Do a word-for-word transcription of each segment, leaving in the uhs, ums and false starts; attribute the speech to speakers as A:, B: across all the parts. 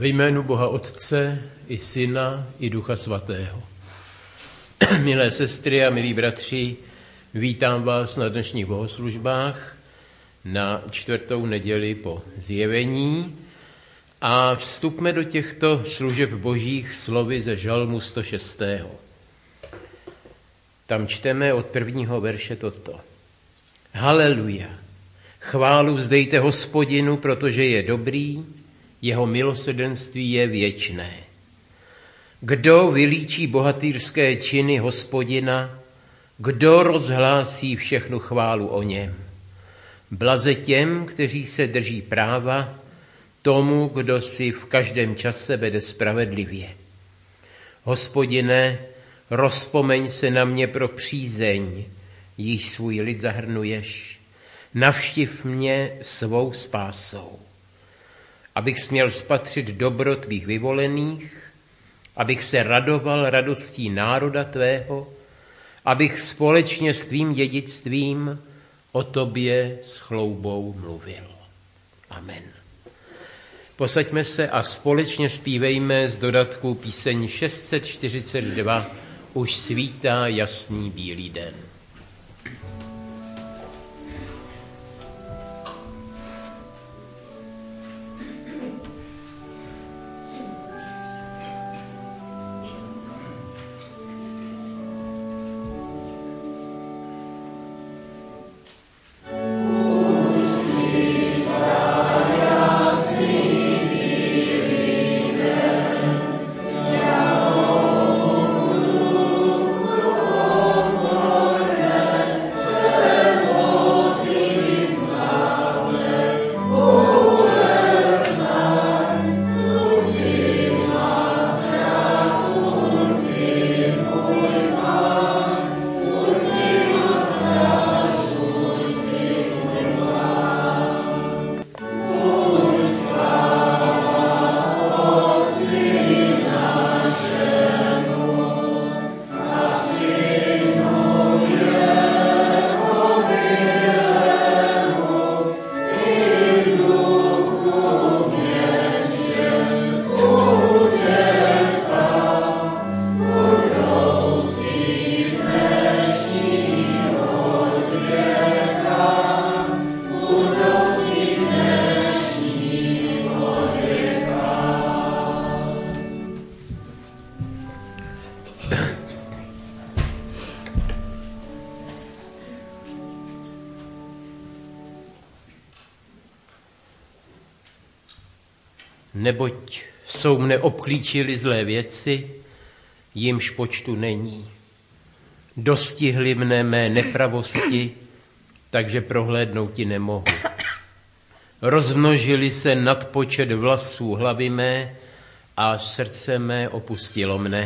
A: Ve jménu Boha Otce, i Syna, i Ducha Svatého. Milé sestry a milí bratři, vítám vás na dnešních bohoslužbách na čtvrtou neděli po zjevení a vstupme do těchto služeb božích slovy ze žalmu sto šest. Tam čteme od prvního verše toto. Haleluja, chválu vzdejte Hospodinu, protože je dobrý, jeho milosrdenství je věčné. Kdo vylíčí bohatýrské činy Hospodina, kdo rozhlásí všechnu chválu o něm? Blaze těm, kteří se drží práva, tomu, kdo si v každém čase vede spravedlivě. Hospodine, rozpomeň se na mě pro přízeň, již svůj lid zahrnuješ. Navštiv mě svou spásou, abych směl spatřit dobro tvých vyvolených, abych se radoval radostí národa tvého, abych společně s tvým dědictvím o tobě s chloubou mluvil. Amen. Posaďme se a společně zpívejme z dodatku píseň šest set čtyřicet dva Už svítá jasný bílý den. Neboť jsou mne obklíčily zlé věci, jimž počtu není. Dostihly mne mé nepravosti, takže prohlédnout ti nemohu. Rozmnožili se nadpočet vlasů hlavy mé a srdce mé opustilo mne.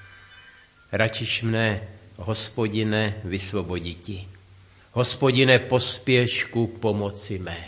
A: Račiš mne, Hospodine, vysvoboditi. Hospodine, pospěš ku pomoci mé.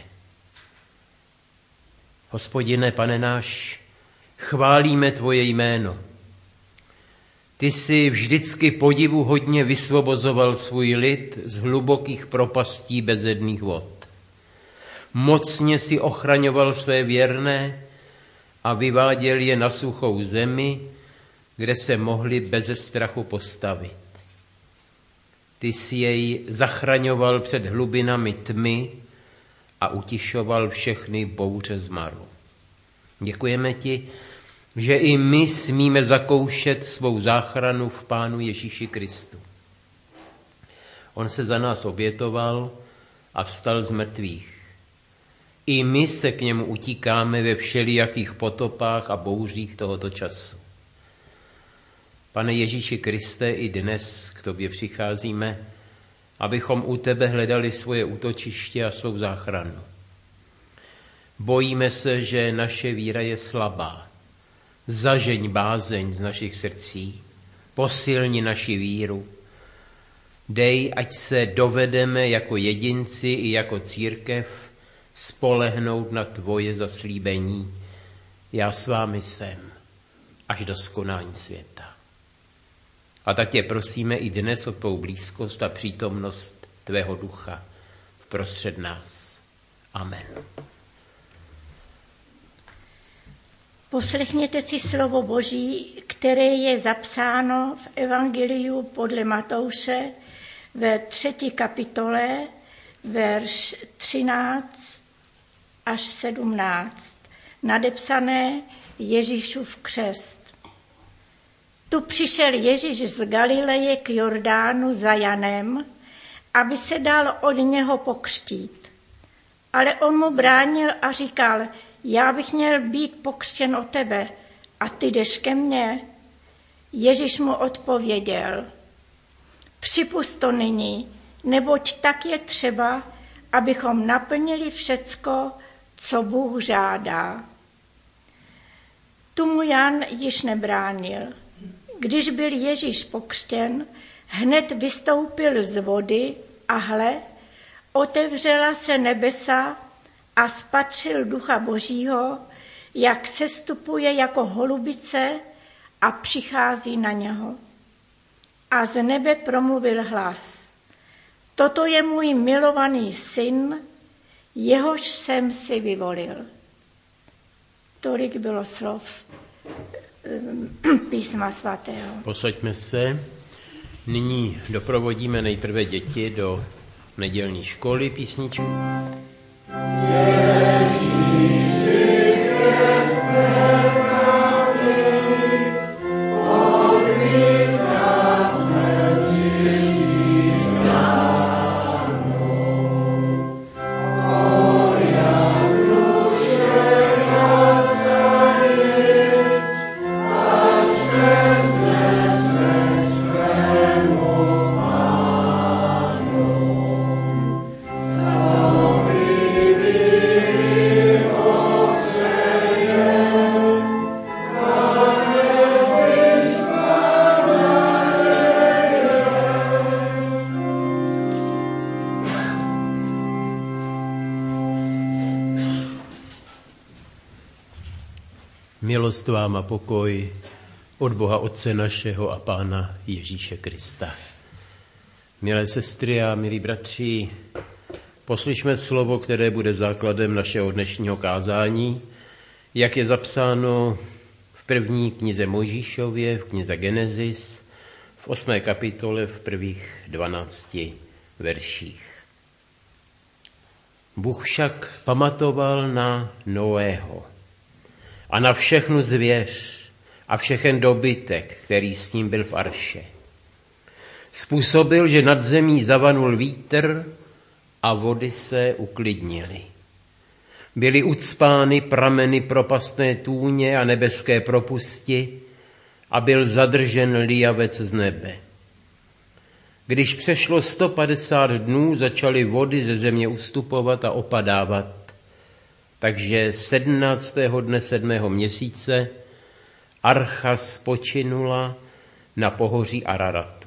A: Hospodine, Pane náš, chválíme tvoje jméno. Ty jsi vždycky podivuhodně vysvobozoval svůj lid z hlubokých propastí bezedných vod. Mocně si ochraňoval své věrné a vyváděl je na suchou zemi, kde se mohli beze strachu postavit. Ty jsi jej zachraňoval před hlubinami tmy a utišoval všechny bouře zmaru. Děkujeme ti, že i my smíme zakoušet svou záchranu v Pánu Ježíši Kristu. On se za nás obětoval a vstal z mrtvých. I my se k němu utíkáme ve všelijakých potopách a bouřích tohoto času. Pane Ježíši Kriste, i dnes k tobě přicházíme, abychom u tebe hledali svoje útočiště a svou záchranu. Bojíme se, že naše víra je slabá. Zažeň bázeň z našich srdcí, posilni naši víru. Dej, ať se dovedeme jako jedinci i jako církev spolehnout na tvoje zaslíbení. Já s vámi jsem až do skonání světa. A tak tě prosíme i dnes o tvou blízkost a přítomnost tvého ducha vprostřed nás. Amen.
B: Poslechněte si slovo Boží, které je zapsáno v Evangeliu podle Matouše ve třetí kapitole, verš třináct až sedmnáct, nadepsané Ježíšův křest. Tu přišel Ježíš z Galileje k Jordánu za Janem, aby se dal od něho pokřtít. Ale on mu bránil a říkal: já bych měl být pokřtěn od tebe a ty jdeš ke mně. Ježíš mu odpověděl: připusť to nyní, neboť tak je třeba, abychom naplnili všecko, co Bůh žádá. Tu mu Jan již nebránil. Když byl Ježíš pokřtěn, hned vystoupil z vody a hle, otevřela se nebesa a spatřil Ducha Božího, jak sestupuje jako holubice a přichází na něho. A z nebe promluvil hlas: toto je můj milovaný syn, jehož jsem si vyvolil. Tolik bylo slov písma svatého.
A: Posaďme se. Nyní doprovodíme nejprve děti do nedělní školy písničky. Milost vám a pokoj od Boha Otce našeho a Pána Ježíše Krista. Milé sestry a milí bratři, poslyšme slovo, které bude základem našeho dnešního kázání, jak je zapsáno v první knize Mojžíšově, v knize Genesis, v osmé kapitole, v prvních dvanácti verších. Bůh však pamatoval na Noého a na všechnu zvěř a všechen dobytek, který s ním byl v arše. Způsobil, že nad zemí zavanul vítr a vody se uklidnily. Byly ucpány prameny propastné tůně a nebeské propusti a byl zadržen lijavec z nebe. Když přešlo sto padesát dnů, začaly vody ze země ustupovat a opadávat. Takže sedmnáctého dne sedmého měsíce archa spočinula na pohoří Araratu.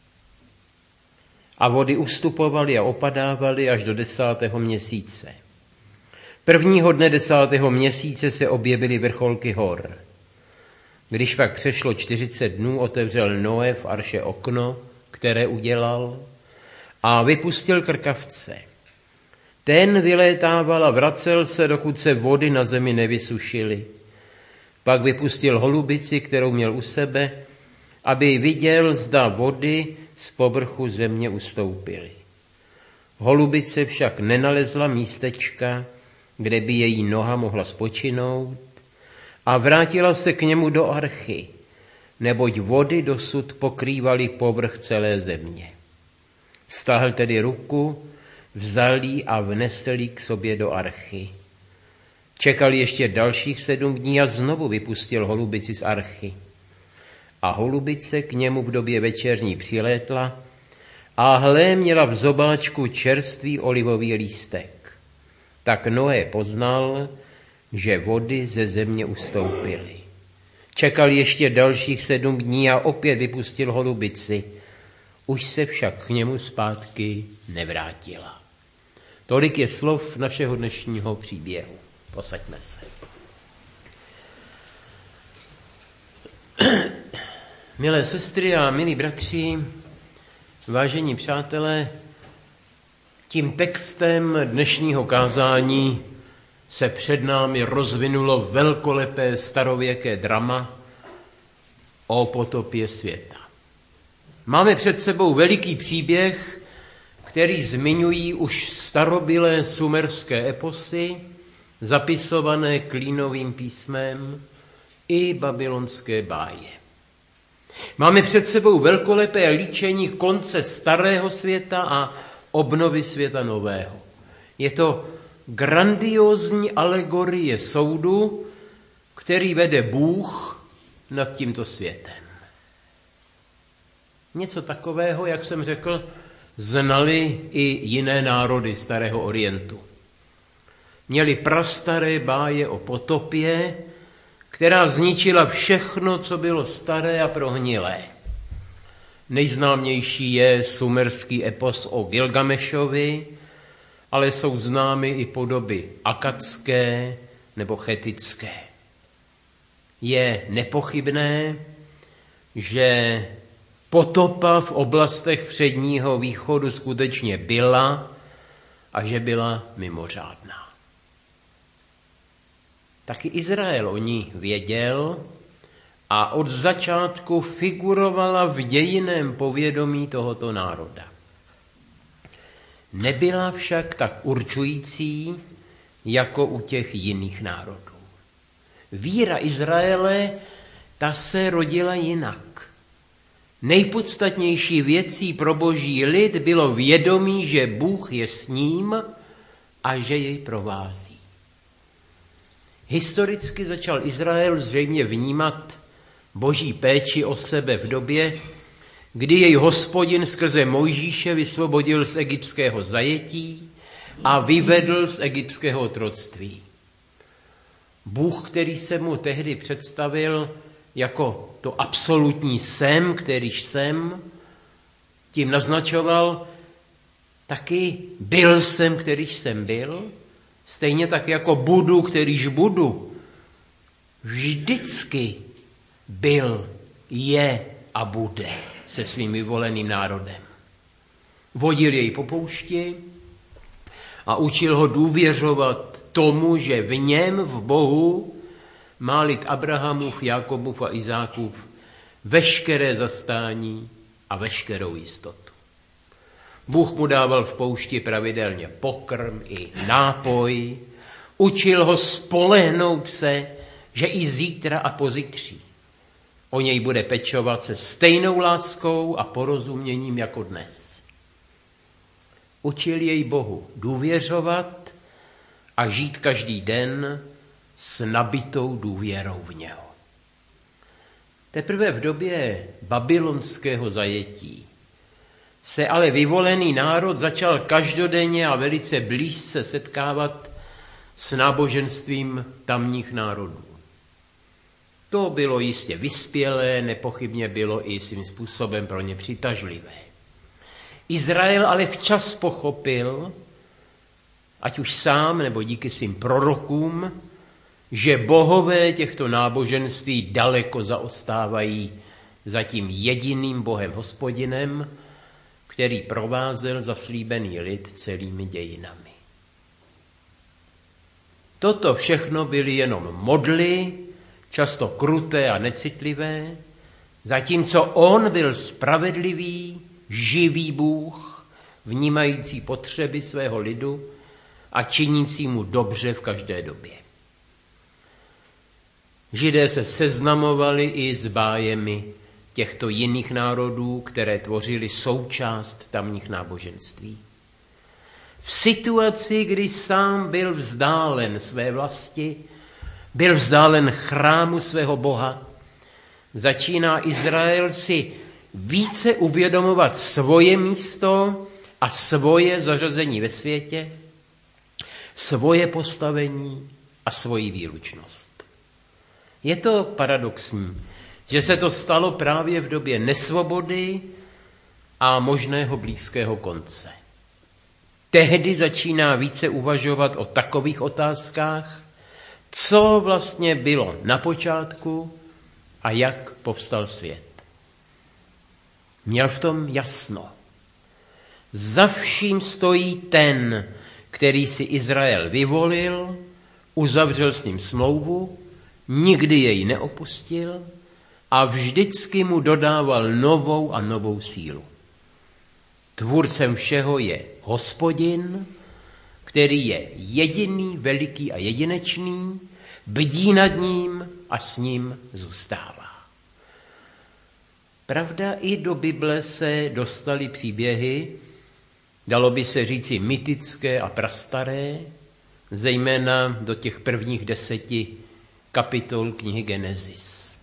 A: A vody ustupovaly a opadávaly až do desátého měsíce. Prvního dne desátého měsíce se objevily vrcholky hor. Když pak přešlo čtyřicet dnů, otevřel Noé v arše okno, které udělal, a vypustil krkavce. Ten vylétával a vracel se, dokud se vody na zemi nevysušily. Pak vypustil holubici, kterou měl u sebe, aby viděl, zda vody z povrchu země ustoupily. Holubice však nenalezla místečka, kde by její noha mohla spočinout, a vrátila se k němu do archy, neboť vody dosud pokrývaly povrch celé země. Vztáhl tedy ruku, vzal ji a vnesl ji k sobě do archy. Čekal ještě dalších sedm dní a znovu vypustil holubici z archy. A holubice k němu v době večerní přilétla a hle, měla v zobáčku čerstvý olivový lístek. Tak Noé poznal, že vody ze země ustoupily. Čekal ještě dalších sedm dní a opět vypustil holubici. Už se však k němu zpátky nevrátila. Tolik je slov našeho dnešního příběhu. Posaďme se. Milé sestry a milí bratři, vážení přátelé, tím textem dnešního kázání se před námi rozvinulo velkolepé starověké drama o potopě světa. Máme před sebou veliký příběh, který zmiňují už starobylé sumerské eposy, zapisované klínovým písmem, i babylonské báje. Máme před sebou velkolepé líčení konce starého světa a obnovy světa nového. Je to grandiózní alegorie soudu, který vede Bůh nad tímto světem. Něco takového, jak jsem řekl, znali i jiné národy Starého Orientu. Měli prastaré báje o potopě, která zničila všechno, co bylo staré a prohnilé. Nejznámější je sumerský epos o Gilgamešovi, ale jsou známy i podoby akadské nebo chetické. Je nepochybné, že potopa v oblastech předního východu skutečně byla a že byla mimořádná. Taky Izrael o ní věděl a od začátku figurovala v dějinném povědomí tohoto národa. Nebyla však tak určující jako u těch jiných národů. Víra Izraele, ta se rodila jinak. Nejpodstatnější věcí pro boží lid bylo vědomí, že Bůh je s ním a že jej provází. Historicky začal Izrael zřejmě vnímat boží péči o sebe v době, kdy jej Hospodin skrze Mojžíše vysvobodil z egyptského zajetí a vyvedl z egyptského otroctví. Bůh, který se mu tehdy představil jako to absolutní jsem, kterýž jsem, tím naznačoval, taky byl jsem, kterýž jsem byl, stejně tak jako budu, kterýž budu. Vždycky byl, je a bude se svým vyvoleným národem. Vodil jej po poušti a učil ho důvěřovat tomu, že v něm, v Bohu, má lid Abrahamův, Jakobův a Izákův veškeré zastání a veškerou jistotu. Bůh mu dával v poušti pravidelně pokrm i nápoj, učil ho spolehnout se, že i zítra a pozítří o něj bude pečovat se stejnou láskou a porozuměním jako dnes. Učil jej Bohu důvěřovat a žít každý den s nabitou důvěrou v něho. Teprve v době babylonského zajetí se ale vyvolený národ začal každodenně a velice blízce setkávat s náboženstvím tamních národů. To bylo jistě vyspělé, nepochybně bylo i svým způsobem pro ně přitažlivé. Izrael ale včas pochopil, ať už sám nebo díky svým prorokům, že bohové těchto náboženství daleko zaostávají za tím jediným Bohem Hospodinem, který provázel zaslíbený lid celými dějinami. Toto všechno byly jenom modly, často kruté a necitlivé, zatímco on byl spravedlivý, živý Bůh, vnímající potřeby svého lidu a činící mu dobře v každé době. Židé se seznamovali i s bájemi těchto jiných národů, které tvořily součást tamních náboženství. V situaci, kdy sám byl vzdálen své vlasti, byl vzdálen chrámu svého Boha, začíná Izrael si více uvědomovat svoje místo a svoje zařazení ve světě, svoje postavení a svoji výlučnost. Je to paradoxní, že se to stalo právě v době nesvobody a možného blízkého konce. Tehdy začíná více uvažovat o takových otázkách, co vlastně bylo na počátku a jak povstal svět. Měl v tom jasno. Za vším stojí ten, který si Izrael vyvolil, uzavřel s ním smlouvu, nikdy jej neopustil a vždycky mu dodával novou a novou sílu. Tvůrcem všeho je Hospodin, který je jediný, veliký a jedinečný, bdí nad ním a s ním zůstává. Pravda, i do Bible se dostaly příběhy, dalo by se říci mytické a prastaré, zejména do těch prvních deseti kapitol knihy Genesis.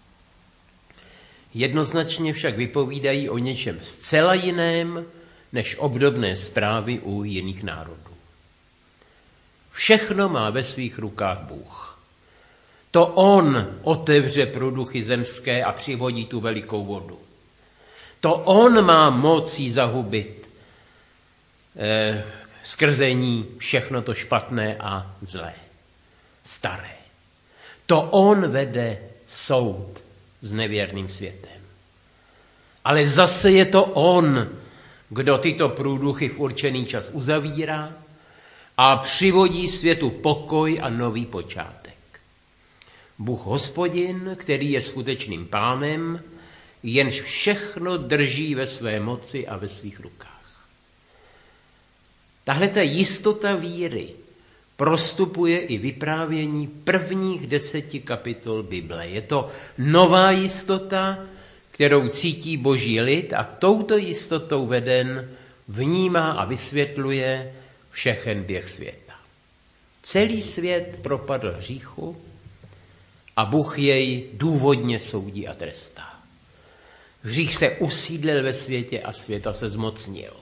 A: Jednoznačně však vypovídají o něčem zcela jiném, než obdobné zprávy u jiných národů. Všechno má ve svých rukách Bůh. To on otevře průduchy zemské a přivodí tu velikou vodu. To on má moc jí zahubit eh, skrze ní všechno to špatné a zlé, staré. To on vede soud s nevěrným světem. Ale zase je to on, kdo tyto průduchy v určený čas uzavírá a přivodí světu pokoj a nový počátek. Bůh Hospodin, který je skutečným pánem, jenž všechno drží ve své moci a ve svých rukách. Tahle ta jistota víry prostupuje i vyprávění prvních deseti kapitol Bible. Je to nová jistota, kterou cítí Boží lid a touto jistotou veden vnímá a vysvětluje všechen běh světa. Celý svět propadl hříchu a Bůh jej důvodně soudí a trestá. Hřích se usídlil ve světě a světa se zmocnil.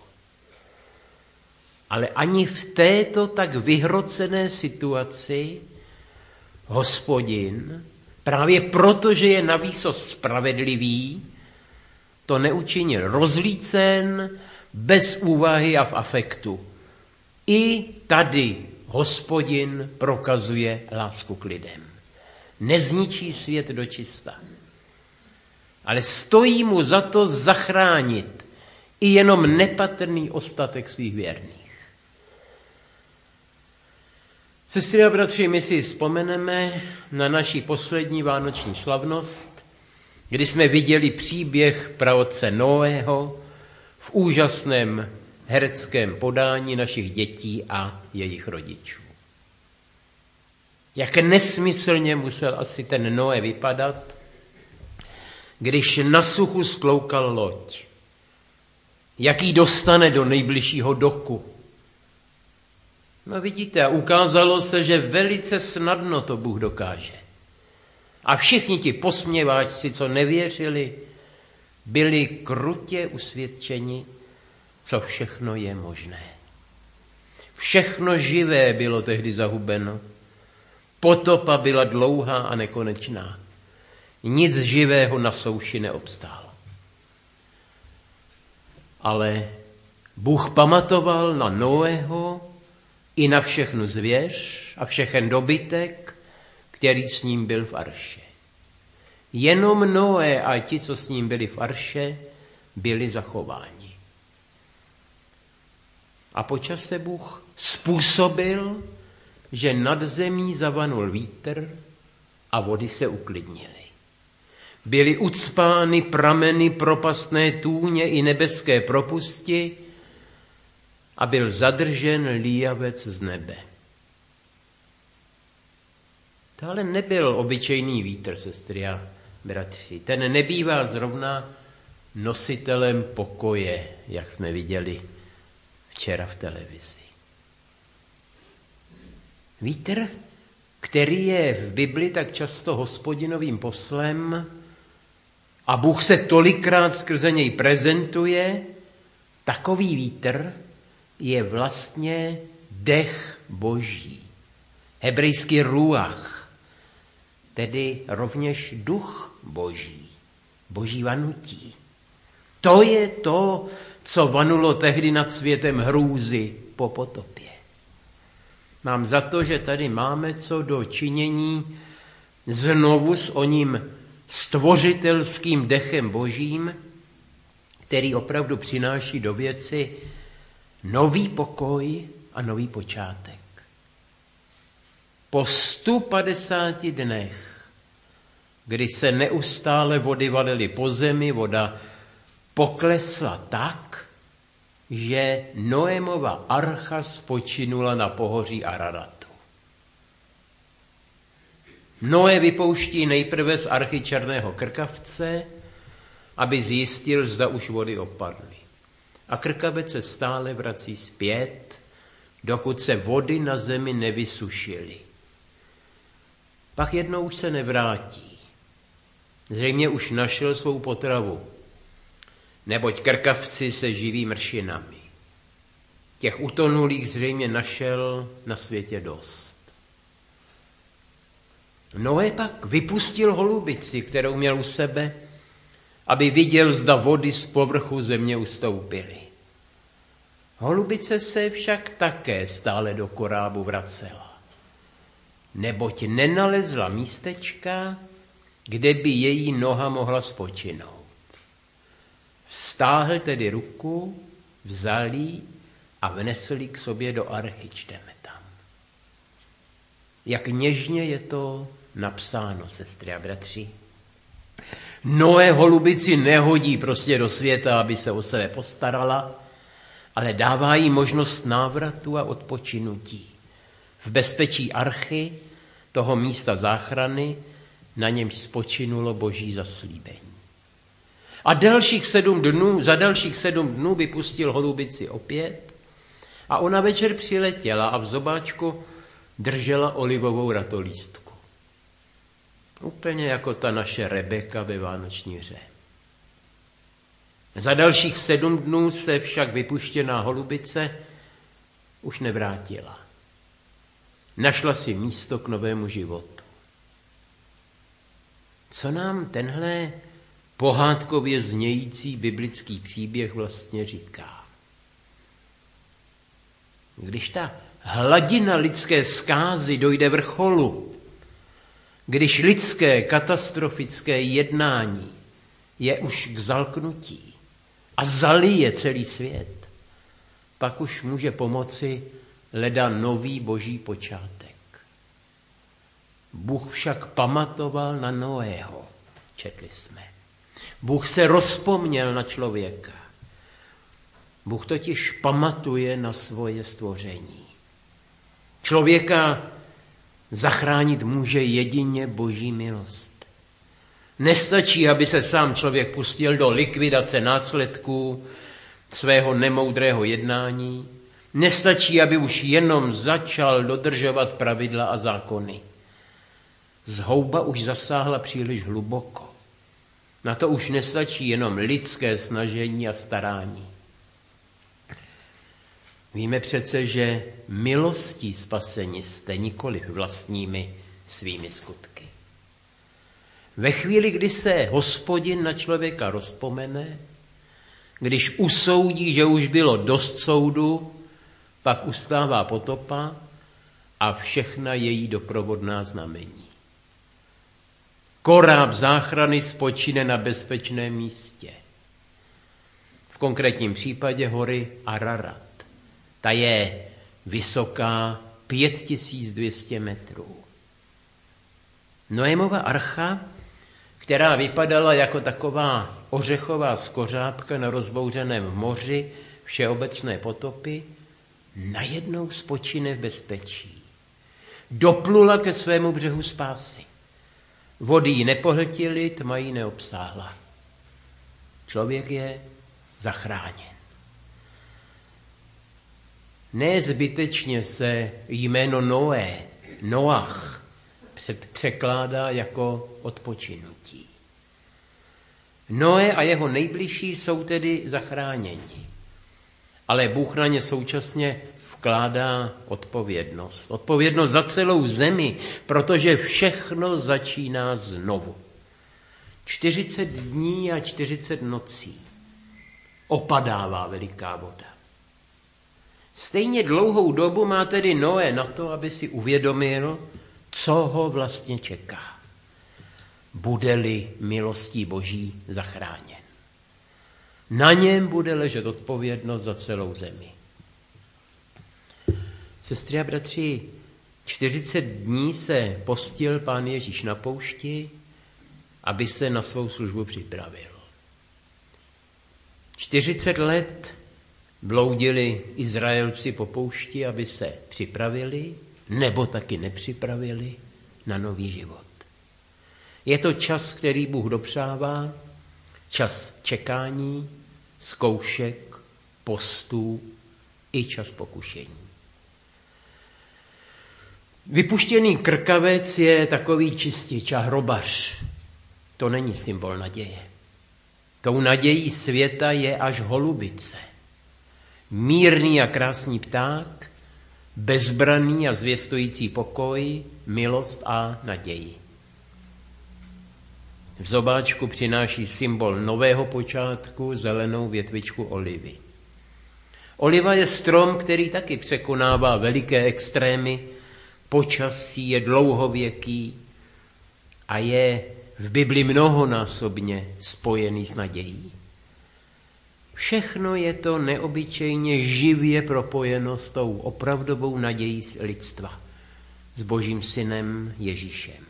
A: Ale ani v této tak vyhrocené situaci Hospodin, právě proto, že je navýsost spravedlivý, to neučinil rozlícen, bez úvahy a v afektu. I tady Hospodin prokazuje lásku k lidem. Nezničí svět dočista. Ale stojí mu za to zachránit i jenom nepatrný ostatek svých věrných. Sestry a bratři, my si vzpomeneme na naši poslední vánoční slavnost, kdy jsme viděli příběh praotce Noého v úžasném hereckém podání našich dětí a jejich rodičů. Jak nesmyslně musel asi ten Noé vypadat, když na suchu skloukal loď. Jak ji dostane do nejbližšího doku. No vidíte, ukázalo se, že velice snadno to Bůh dokáže. A všichni ti posměváčci, co nevěřili, byli krutě usvědčeni, co všechno je možné. Všechno živé bylo tehdy zahubeno. Potopa byla dlouhá a nekonečná. Nic živého na souši neobstálo. Ale Bůh pamatoval na Noého i na všechnu zvěř a všechen dobytek, který s ním byl v arše. Jenom Noé a ti, co s ním byli v arše, byli zachováni. A po čase Bůh způsobil, že nad zemí zavanul vítr a vody se uklidnily. Byly ucpány prameny propastné tůně i nebeské propusti a byl zadržen líjavec z nebe. To ale nebyl obyčejný vítr, sestry a bratři. Ten nebývá zrovna nositelem pokoje, jak jsme viděli včera v televizi. Vítr, který je v Bibli tak často Hospodinovým poslem a Bůh se tolikrát skrze něj prezentuje, takový vítr je vlastně dech Boží. Hebrejský ruach, tedy rovněž duch Boží, Boží vanutí. To je to, co vanulo tehdy nad světem hrůzy po potopě. Mám za to, že tady máme co do činění znovu s oním stvořitelským dechem Božím, který opravdu přináší do věci nový pokoj a nový počátek. Po sto padesáti dnech, kdy se neustále vody valily po zemi, voda poklesla tak, že Noémova archa spočinula na pohoří Araratu. Noé vypouští nejprve z archy černého krkavce, aby zjistil, zda už vody opadly. A krkavec se stále vrací zpět, dokud se vody na zemi nevysušily. Pak jednou už se nevrátí. Zřejmě už našel svou potravu, neboť krkavci se živí mršinami. Těch utonulých zřejmě našel na světě dost. Noé pak vypustil holubici, kterou měl u sebe, aby viděl, zda vody z povrchu země ustoupily. Holubice se však také stále do korábu vracela, neboť nenalezla místečka, kde by její noha mohla spočinout. Vztáhl tedy ruku, vzal ji a vnesl ji k sobě do archy, čteme tam. Jak něžně je to napsáno, sestry a bratři. Noé holubici nehodí prostě do světa, aby se o sebe postarala, ale dává jí možnost návratu a odpočinutí. V bezpečí archy, toho místa záchrany, na němž spočinulo boží zaslíbení. A dalších sedm dnů, za dalších sedm dnů vypustil holubici opět a ona večer přiletěla a v zobáčku držela olivovou ratolístku. Úplně jako ta naše Rebeka ve vánoční hře. Za dalších sedm dnů se však vypuštěná holubice už nevrátila. Našla si místo k novému životu. Co nám tenhle pohádkově znějící biblický příběh vlastně říká? Když ta hladina lidské zkázy dojde vrcholu, když lidské katastrofické jednání je už k zalknutí a zalije celý svět, pak už může pomoci leda nový boží počátek. Bůh však pamatoval na Noého, četli jsme. Bůh se rozpomněl na člověka. Bůh totiž pamatuje na svoje stvoření. Člověka zachránit může jedině boží milost. Nestačí, aby se sám člověk pustil do likvidace následků svého nemoudrého jednání. Nestačí, aby už jenom začal dodržovat pravidla a zákony. Zhouba už zasáhla příliš hluboko. Na to už nestačí jenom lidské snažení a starání. Víme přece, že milostí spaseni jste, nikoliv vlastními svými skutky. Ve chvíli, kdy se Hospodin na člověka rozpomene, když usoudí, že už bylo dost soudu, pak ustává potopa a všechna její doprovodná znamení. Koráb záchrany spočine na bezpečném místě. V konkrétním případě hory Ararat. Ta je vysoká pět tisíc dvě stě metrů. Noémova archa, která vypadala jako taková ořechová skořápka na rozbouřeném moři všeobecné potopy, najednou spočine v bezpečí. Doplula ke svému břehu spásy. Vody ji nepohltily, tma ji neobsáhla. Člověk je zachráněn. Nezbytečně se jméno Noé, Noach, překládá jako odpočinutí. Noé a jeho nejbližší jsou tedy zachráněni, ale Bůh na ně současně vkládá odpovědnost. Odpovědnost za celou zemi, protože všechno začíná znovu. čtyřicet dní a čtyřicet nocí opadává veliká voda. Stejně dlouhou dobu má tedy Noé na to, aby si uvědomil, co ho vlastně čeká. Bude-li milostí Boží zachráněn. Na něm bude ležet odpovědnost za celou zemi. Sestry a bratři, čtyřicet dní se postil Pán Ježíš na poušti, aby se na svou službu připravil. čtyřicet let bloudili Izraelci po poušti, aby se připravili, nebo taky nepřipravili na nový život. Je to čas, který Bůh dopřává, čas čekání, zkoušek, postů i čas pokušení. Vypuštěný krkavec je takový čistič a hrobař. To není symbol naděje. Tou nadějí světa je až holubice. Mírný a krásný pták, bezbranný a zvěstující pokoj, milost a naději. V zobáčku přináší symbol nového počátku, zelenou větvičku olivy. Oliva je strom, který taky překonává veliké extrémy, počasí, je dlouhověký a je v Bibli mnohonásobně spojený s nadějí. Všechno je to neobyčejně živě propojeno s tou opravdovou nadějí lidstva, s Božím synem Ježíšem.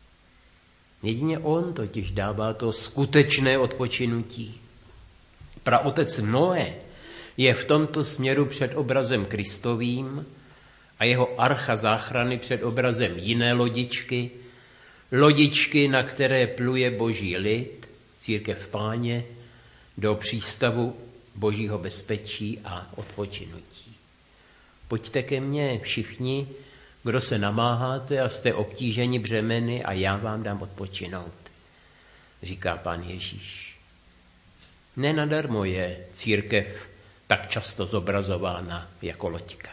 A: Jedině on totiž dává to skutečné odpočinutí. Praotec Noé je v tomto směru před obrazem Kristovým a jeho archa záchrany před obrazem jiné lodičky, lodičky, na které pluje Boží lid, církev Páně, do přístavu Božího bezpečí a odpočinutí. Pojďte ke mně všichni, kdo se namáháte a jste obtíženi břemeny a já vám dám odpočinout, říká Pán Ježíš. Nenadarmo je církev tak často zobrazována jako loďka.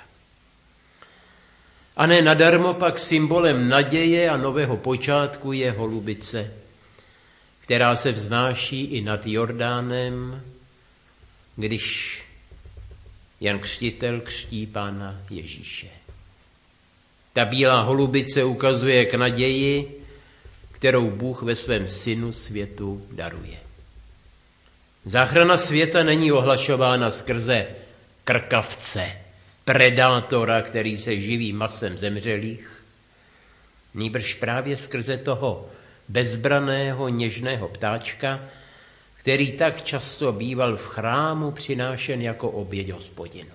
A: A ne nadarmo pak symbolem naděje a nového počátku je holubice, která se vznáší i nad Jordánem, když Jan Křtitel křtí Pána Ježíše. Ta bílá holubice ukazuje k naději, kterou Bůh ve svém synu světu daruje. Záchrana světa není ohlašována skrze krkavce, predátora, který se živí masem zemřelých, nýbrž právě skrze toho bezbraného něžného ptáčka, který tak často býval v chrámu přinášen jako oběť Hospodinu.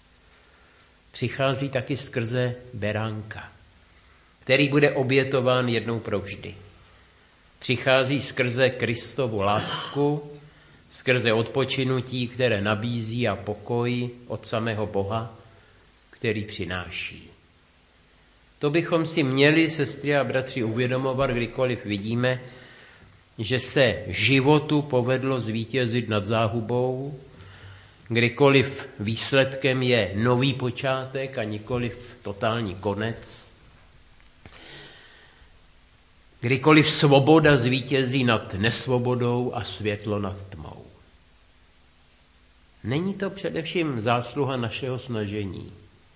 A: Přichází taky skrze beránka, který bude obětován jednou provždy. Přichází skrze Kristovu lásku, skrze odpočinutí, které nabízí, a pokoj od samého Boha, který přináší. To bychom si měli, sestry a bratři, uvědomovat, kdykoliv vidíme, že se životu povedlo zvítězit nad záhubou, kdykoliv výsledkem je nový počátek a nikoliv totální konec, kdykoliv svoboda zvítězí nad nesvobodou a světlo nad tmou. Není to především zásluha našeho snažení.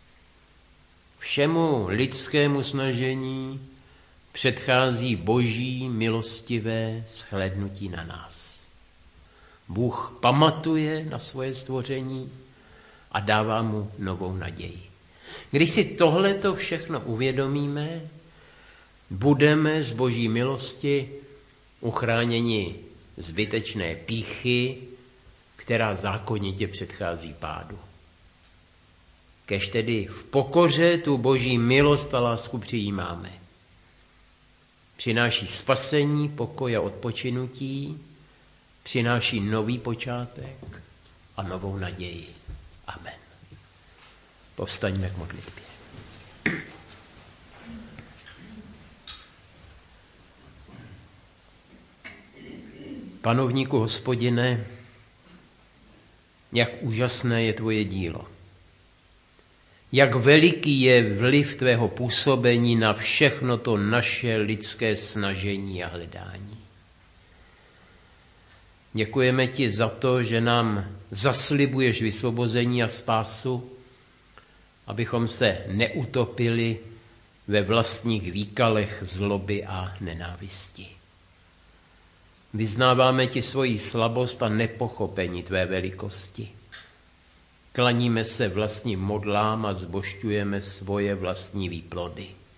A: Všemu lidskému snažení předchází Boží milostivé shlédnutí na nás. Bůh pamatuje na svoje stvoření a dává mu novou naději. Když si tohleto všechno uvědomíme, budeme z Boží milosti uchráněni zbytečné pýchy, která zákonitě předchází pádu. Kež tedy v pokoře tu Boží milost a lásku přijímáme. Přináší spasení, pokoj a odpočinutí, přináší nový počátek a novou naději. Amen. Povstaňme k modlitbě. Panovníku Hospodine, jak úžasné je tvoje dílo. Jak veliký je vliv tvého působení na všechno to naše lidské snažení a hledání. Děkujeme ti za to, že nám zaslibuješ vysvobození a spásu, abychom se neutopili ve vlastních výkalech zloby a nenávisti. Vyznáváme ti svoji slabost a nepochopení tvé velikosti. Klaníme se vlastním modlám a zbožťujeme svoje vlastní výplody.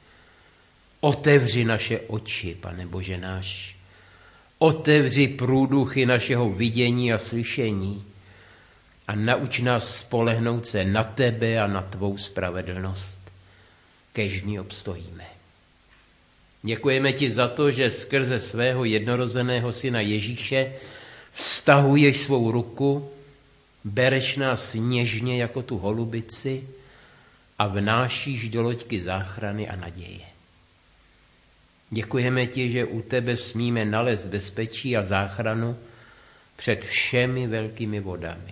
A: Otevři naše oči, Pane Bože náš. Otevři průduchy našeho vidění a slyšení a nauč nás spolehnout se na tebe a na tvou spravedlnost. Kež v ní obstojíme. Děkujeme ti za to, že skrze svého jednorozeného syna Ježíše vztahuješ svou ruku, bereš nás něžně jako tu holubici a vnášíš do loďky záchrany a naděje. Děkujeme ti, že u tebe smíme nalézt bezpečí a záchranu před všemi velkými vodami.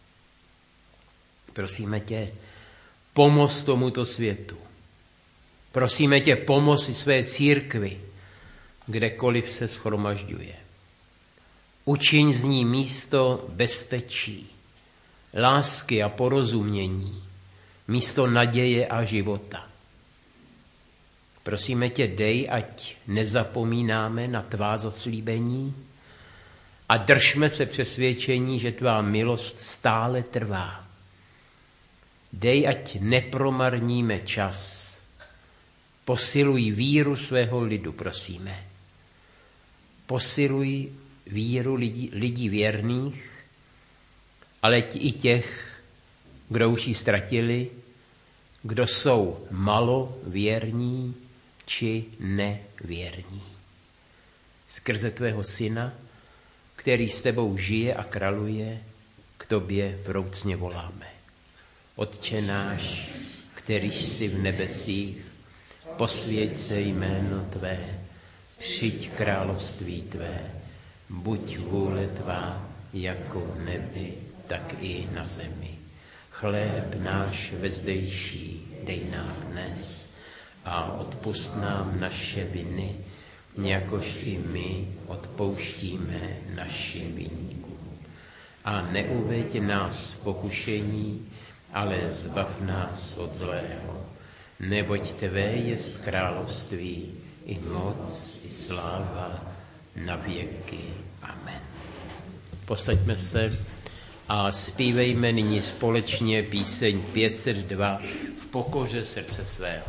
A: Prosíme tě, pomoz tomuto světu. Prosíme tě, pomoz i své církvi, kdekoliv se shromažďuje. Učiň z ní místo bezpečí, lásky a porozumění, místo naděje a života. Prosíme tě, dej, ať nezapomínáme na tvá zaslíbení a držme se přesvědčení, že tvá milost stále trvá. Dej, ať nepromarníme čas. Posiluj víru svého lidu, prosíme. Posiluj víru lidí, lidí věrných, ale i těch, kdo už ji ztratili, kdo jsou malověrní či nevěrní. Skrze tvého syna, který s tebou žije a králuje, k tobě vroucně voláme. Otče náš, kterýž jsi v nebesích, posvěť se jméno tvé, přijď království tvé, buď vůle tvá, jako v nebi, tak i na zemi. Chléb náš vezdejší dej nám dnes a odpusť nám naše viny, jakož i my odpouštíme našim viníkům. A neuveď nás v pokušení, ale zbav nás od zlého. Neboť tvé jest království, i moc, i sláva, na věky. Amen. Posaďme se a zpívejme nyní společně píseň pět set dva v pokoře srdce svého.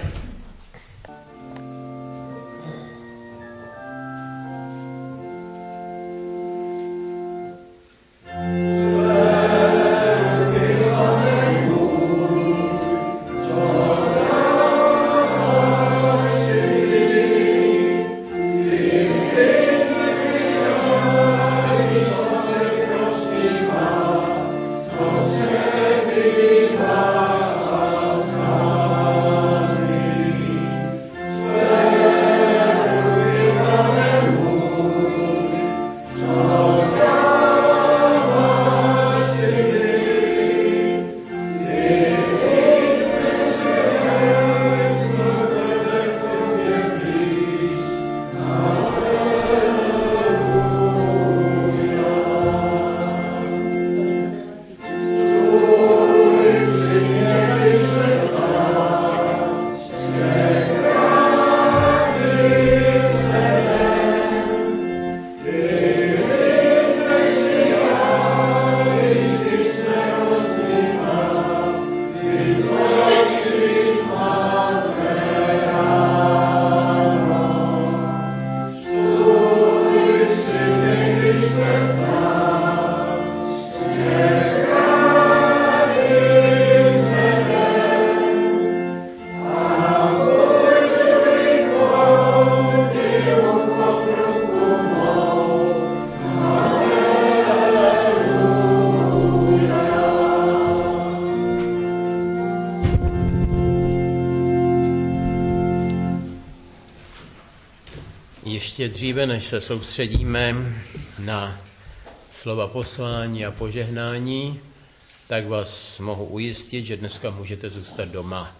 A: Ještě dříve, než se soustředíme na slova poslání a požehnání, tak vás mohu ujistit, že dneska můžete zůstat doma.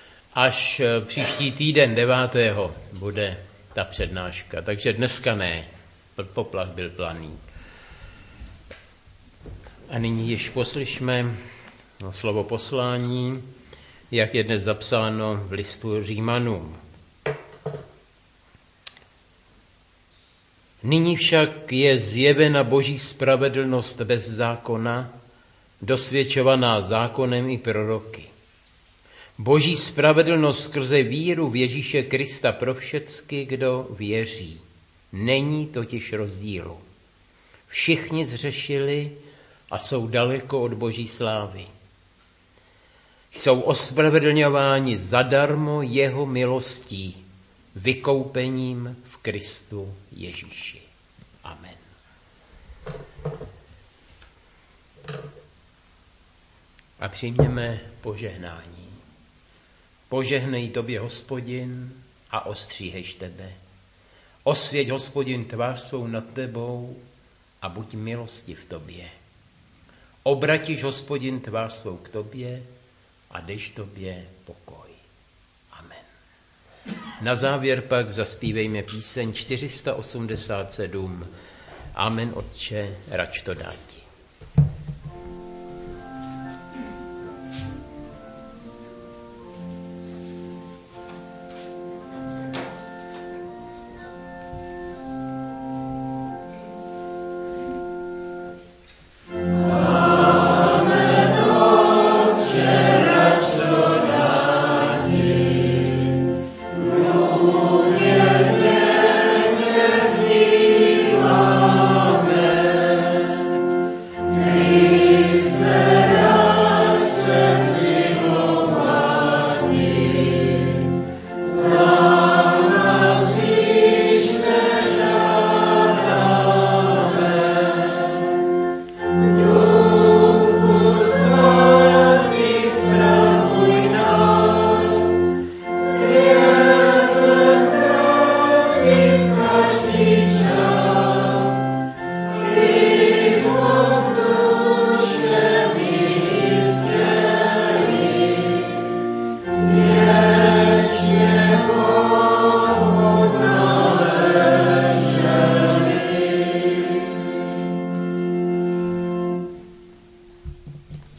A: Až příští týden devátého bude ta přednáška, takže dneska ne, poplach byl planý. A nyní již poslyšme slovo poslání, jak je dnes zapsáno v listu Římanům. Nyní však je zjevena Boží spravedlnost bez zákona, dosvědčovaná zákonem i proroky. Boží spravedlnost skrze víru v Ježíše Krista pro všecky, kdo věří. Není totiž rozdílu. Všichni zřešili a jsou daleko od Boží slávy. Jsou ospravedlňováni zadarmo jeho milostí, vykoupením v Kristu Ježíši. Amen. A přijměme požehnání. Požehnej tobě, Hospodin, a ostříhejš tebe. Osvěť, Hospodin, tvář svou nad tebou a buď milostiv tobě. Obratiš, Hospodin, tvář svou k tobě a dejš tobě pokoj. Amen. Na závěr pak zaspívejme píseň čtyři sta osmdesát sedm. Amen, Otče, rač to dáti.